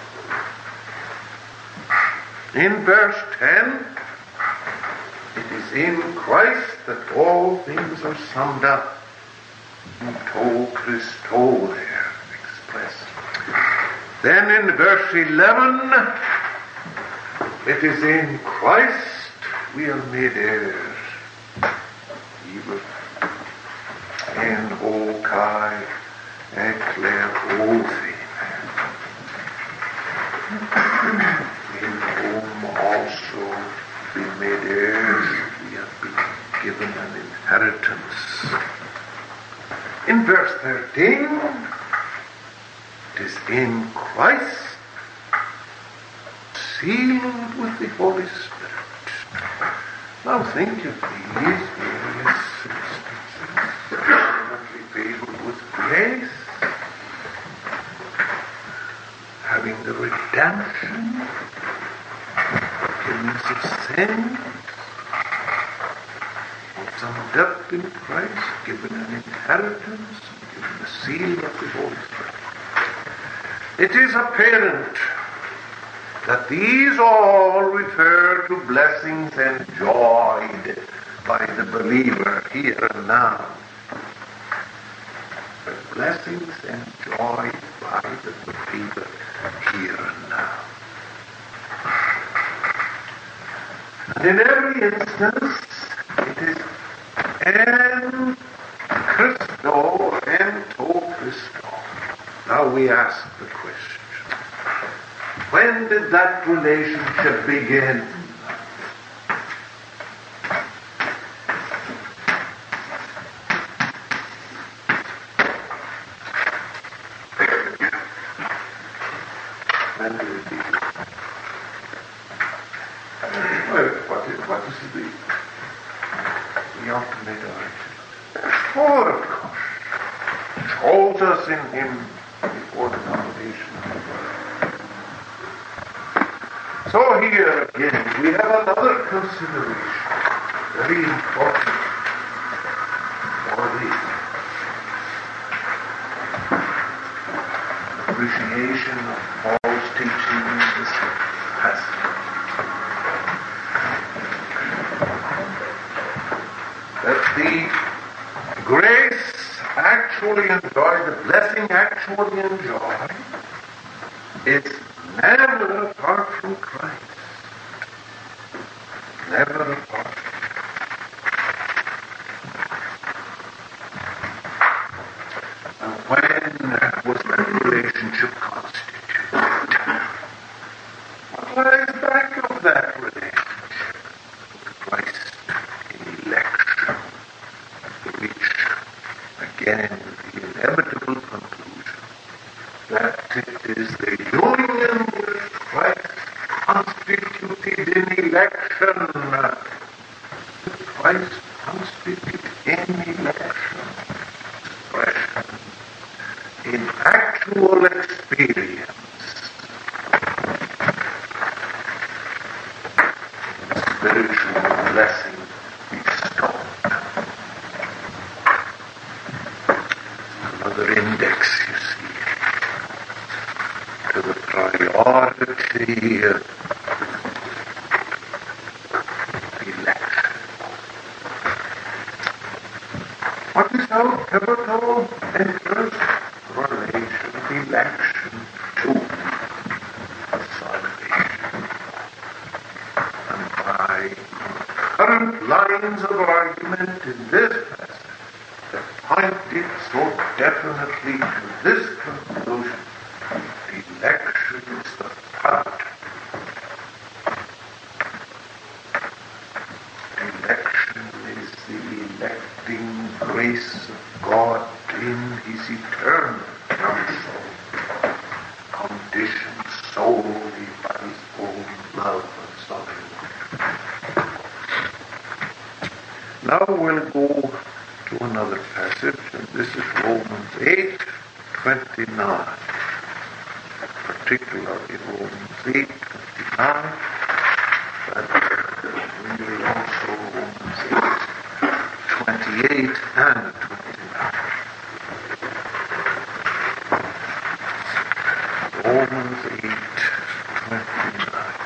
[SPEAKER 2] In verse ten, it is in Christ that all things are summed up. To Christo there expressed. Then in verse eleven, it is in Christ we are made heirs. Even in O Kai Ekler in whom also we made heirs, we have been given an inheritance. In verse thirteen, it is in Christ, sealed with the Holy Spirit. Now think of these various instances. Abundantly favored with grace, having the redemption, forgiveness of sin, summed up in Christ, given an inheritance, given the seal of the Holy Spirit. It is apparent that these all refer to blessings enjoyed by the believer here and now. But blessings enjoyed by the believer here and now. And in every instance, it is en Christo, en to Christo. Now we ask the question, when did that relationship begin? what is the, the ultimate argument? For of course, chose us in him before the foundation of the world. So here again we have another consideration, very important for the appreciation of Paul's teaching in this passage. That the grace actually enjoyed, the blessing actually enjoyed, is never apart from Christ. Never apart from Christ. And when was that relationship constituted? What lies back of that relationship? Christ in election, to reach again the inevitable conclusion that it is the union with Christ constituted in election. Christ constituted in election. Expression in actual experience. Spiritual blessing bestowed. Another index, you see, to the priority of election. What is our pivotal interest? Relation, election to salvation. And by current lines of argument in this passage that pointed so definitely to this conclusion, election is the product. Election is the electing grace of God in his eternal counsel, conditioned solely by his own love and sovereignty. Now we'll go to another passage, and this is Romans eight twenty-nine, particularly Romans eight twenty-nine, but really also Romans eight twenty-eight and twenty-nine. Romans eight twenty-nine.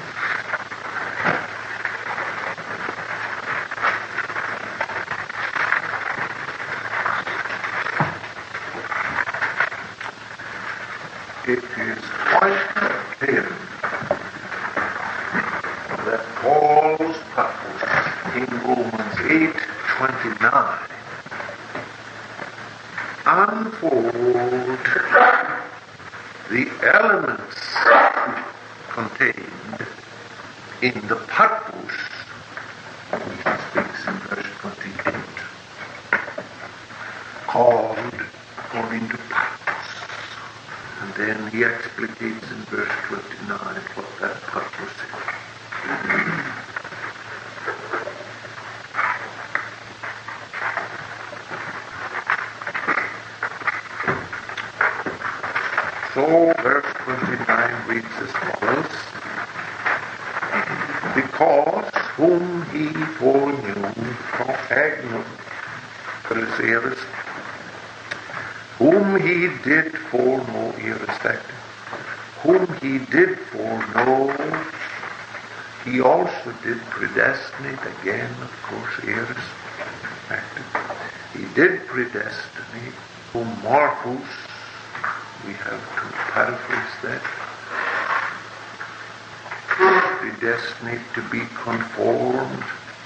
[SPEAKER 2] It is quite clear that Paul's purpose in Romans eight twenty-nine unfold the elements contained in the purpose which he speaks in verse twenty-eight, called according to purpose. And then he explicates in verse twenty-nine what that purpose is. So verse twenty-nine reads as follows: Because whom he foreknew, progagno, Phariseus, whom he did foreknow, irrespective, whom he did foreknow, he also did predestinate, again, of course, irrespective. He did predestinate, whom Marcus, we have to paraphrase that, predestinate to be conformed,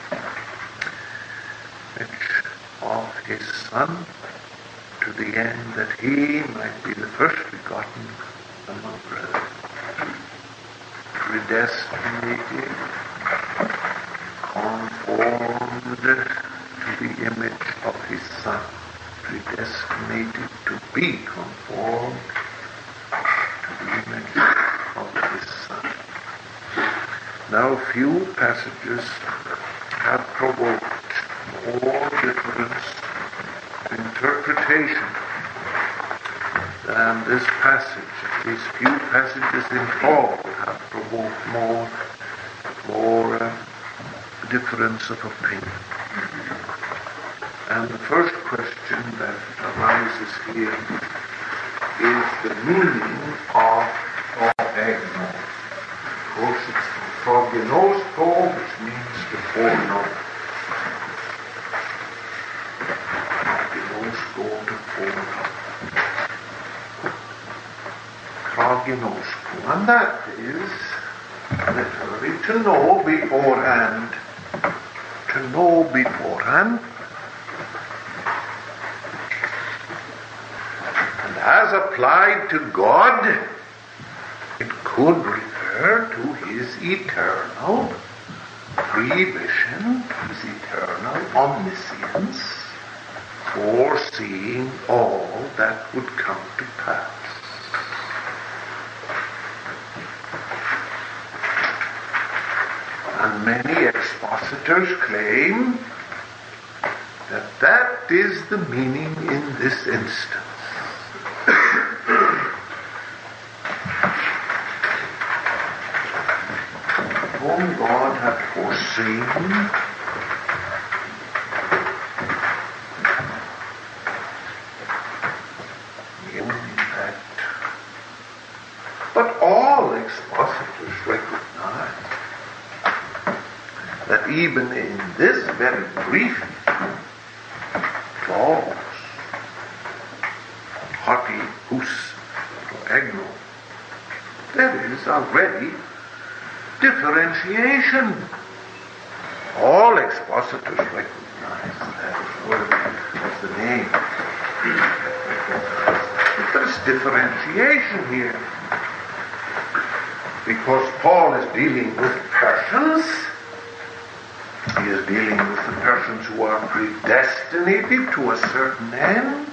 [SPEAKER 2] which of his Son, to the end that he might be the first begotten among brethren. Predestinated, conformed to the image of his Son. Predestinated to be conformed to the image of his Son. Now few passages have provoked more difference of interpretation than this passage. These few passages in Paul have provoked more, more uh, difference of opinion. And the first question that arises here is the meaning of proegno. Of course, it's prognosto, which means to foreknow. Prognosto, to foreknow. Prognosto, and that is literally to know beforehand. To know beforehand. And as applied to God, it could refer to his eternal prevision, his eternal omniscience, foreseeing all that would come to pass. And many expositors claim that that is the meaning in this instance. Whom God had foreseen in that. But all expositors recognize that even in this very brief clause, hoti hus proegno, there is already differentiation. All expositors recognize that word as the name. There's differentiation here. Because Paul is dealing with persons. He is dealing with the persons who are predestinated to a certain end.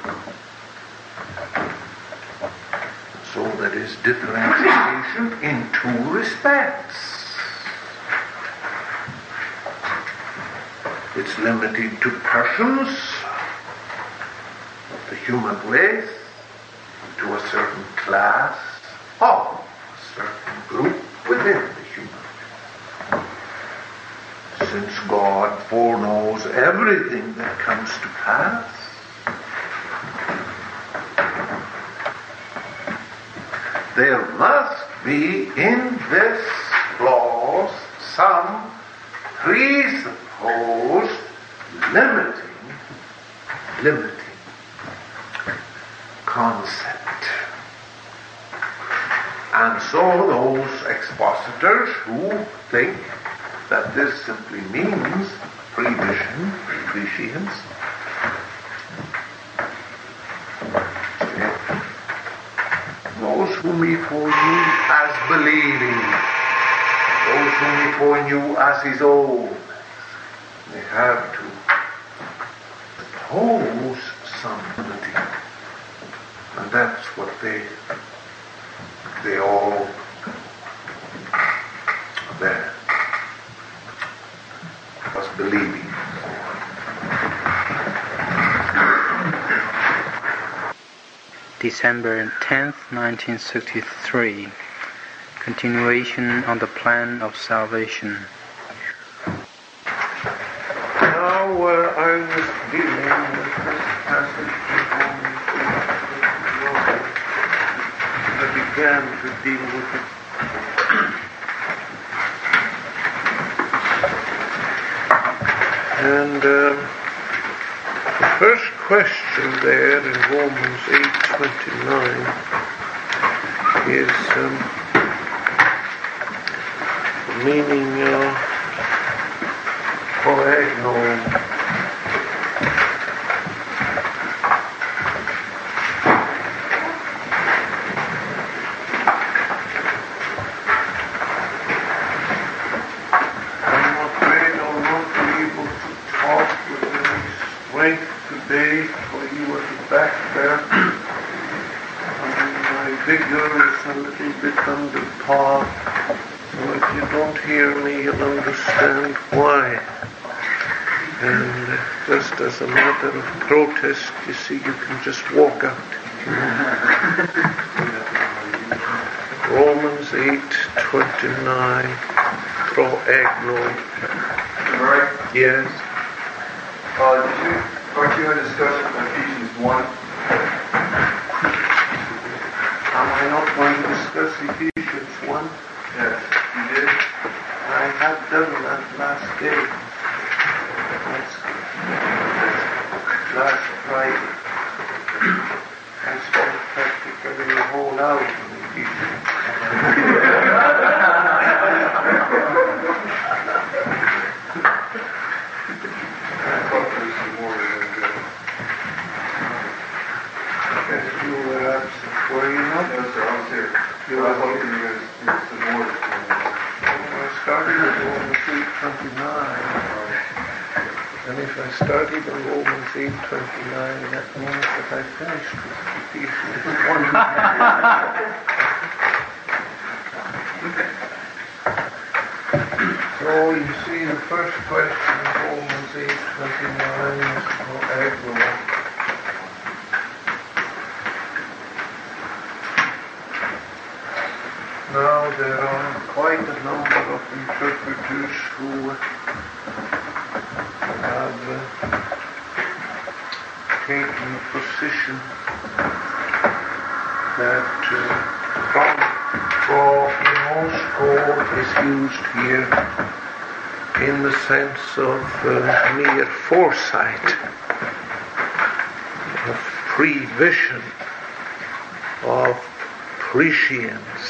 [SPEAKER 2] So there is differentiation in two respects. It's limited to persons of the human race, to a certain class, of a certain group within the human race. Since God foreknows everything that comes to pass, there must be in this clause some presupposed limiting, limiting concept. And so those expositors who think that this simply means prevision, prescience, those whom he foreknew as believing, those whom he foreknew as his own, they have to suppose some limiting. And that's what they they all there was believing.
[SPEAKER 5] December tenth, nineteen sixty-three. Continuation on the plan of salvation.
[SPEAKER 2] Now uh, I was dealing with this passage I began to deal with it. And uh, the first question there in Romans eight twenty-nine is um, the meaning of proegno. Today, for you at the back there, and my vigor is a little bit under par, so if you don't hear me, you'll understand why. And uh, just as a matter of protest, you see, you can just walk out. Romans eight twenty-nine, pro agno.
[SPEAKER 3] Right?
[SPEAKER 2] Yes.
[SPEAKER 3] Uh, did you, aren't you in discussion of Ephesians one?
[SPEAKER 2] Am I not going to discuss Ephesians one?
[SPEAKER 3] Yes, you did?
[SPEAKER 2] I have done that last day. That's last Friday. I spent practically the whole hour on Ephesians. You were absent, were you not?
[SPEAKER 3] No, sir, I was here.
[SPEAKER 2] You
[SPEAKER 3] I
[SPEAKER 2] were
[SPEAKER 3] was hoping you guys did some more this morning.
[SPEAKER 2] I started at Romans eight twenty-nine. And if I started on Romans eight twenty-nine, that means that I finished with Ephesians one. So you see, the first question of Romans eight twenty-nine is for agro. Now there are quite a number of interpreters who have uh, taken a position that uh, prognosko is used here in the sense of uh, mere foresight, of prevision, of prescience.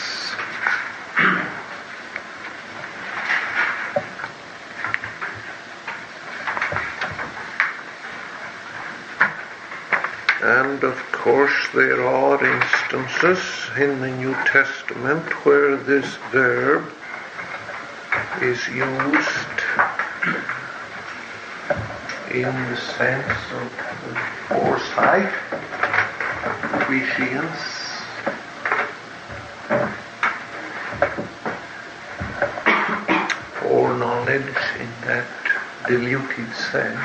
[SPEAKER 2] And of course there are instances in the New Testament where this verb is used in the sense of foresight, prescience, foreknowledge in that diluted sense.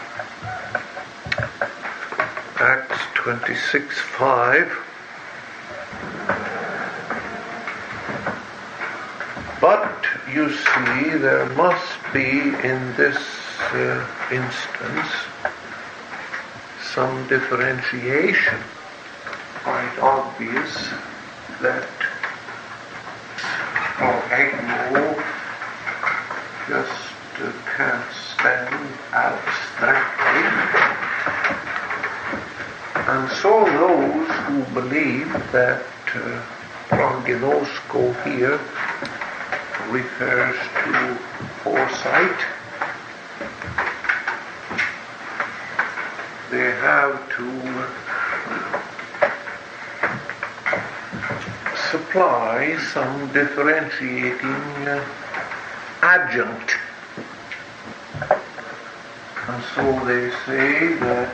[SPEAKER 2] Acts twenty-six five. But you see, there must be in this uh, instance some differentiation. Quite obvious that agno just uh, can't stand abstractly. And so those who believe that uh, prognosko here refers to foresight, they have to supply some differentiating uh, adjunct. And so they say that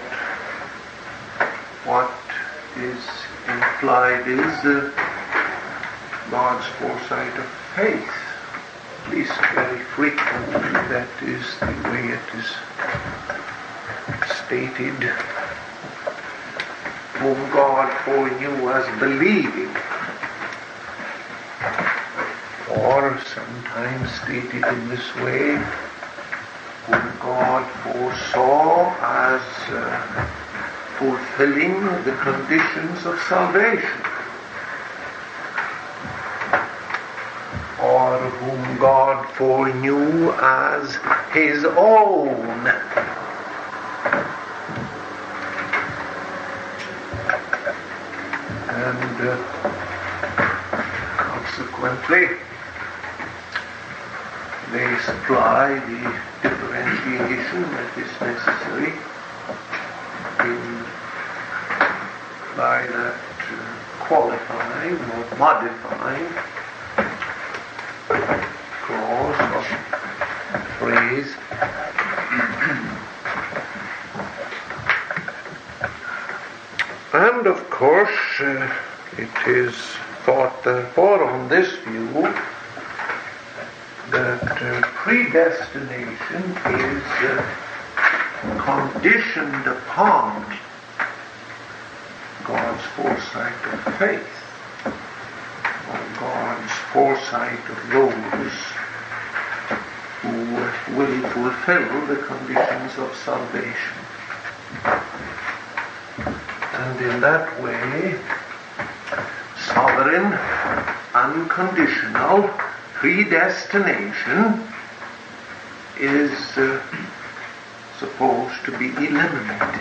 [SPEAKER 2] what is implied is uh, God's foresight of faith. At least very frequently that is the way it is stated. Whom God foreknew as believing. Or sometimes stated in this way, whom God foresaw as uh, fulfilling the conditions of salvation, or whom God foreknew as his own. And uh, consequently, they supply the differentiation that is necessary in by that uh, qualifying or modifying clause or phrase. And of course, uh, it is thought therefore on this view that uh, predestination is uh, conditioned upon God's foresight of faith, or God's foresight of those who will fulfill the conditions of salvation. And in that way, sovereign, unconditional predestination is uh, supposed to be eliminated.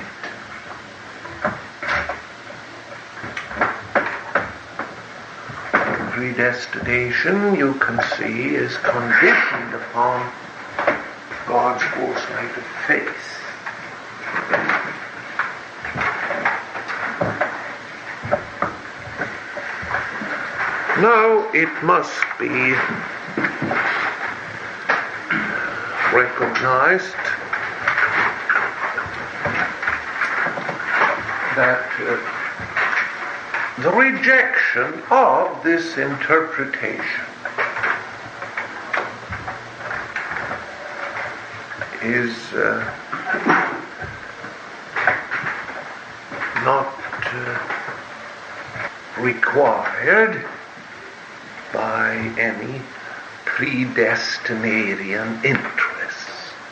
[SPEAKER 2] Predestination, you can see, is conditioned upon God's foresight of faith. Now it must be recognized that uh, the rejection of this interpretation is uh, not uh, required by any predestinarian interest.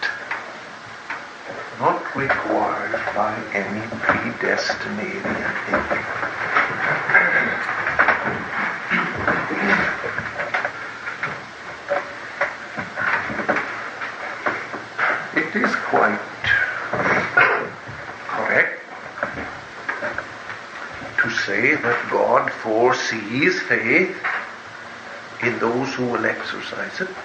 [SPEAKER 2] Not required by any predestinarian interest. It is quite correct to say that God foresees faith in those who will exercise it.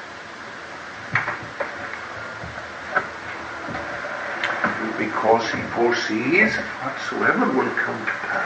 [SPEAKER 2] Because he foresees whatsoever will come to pass.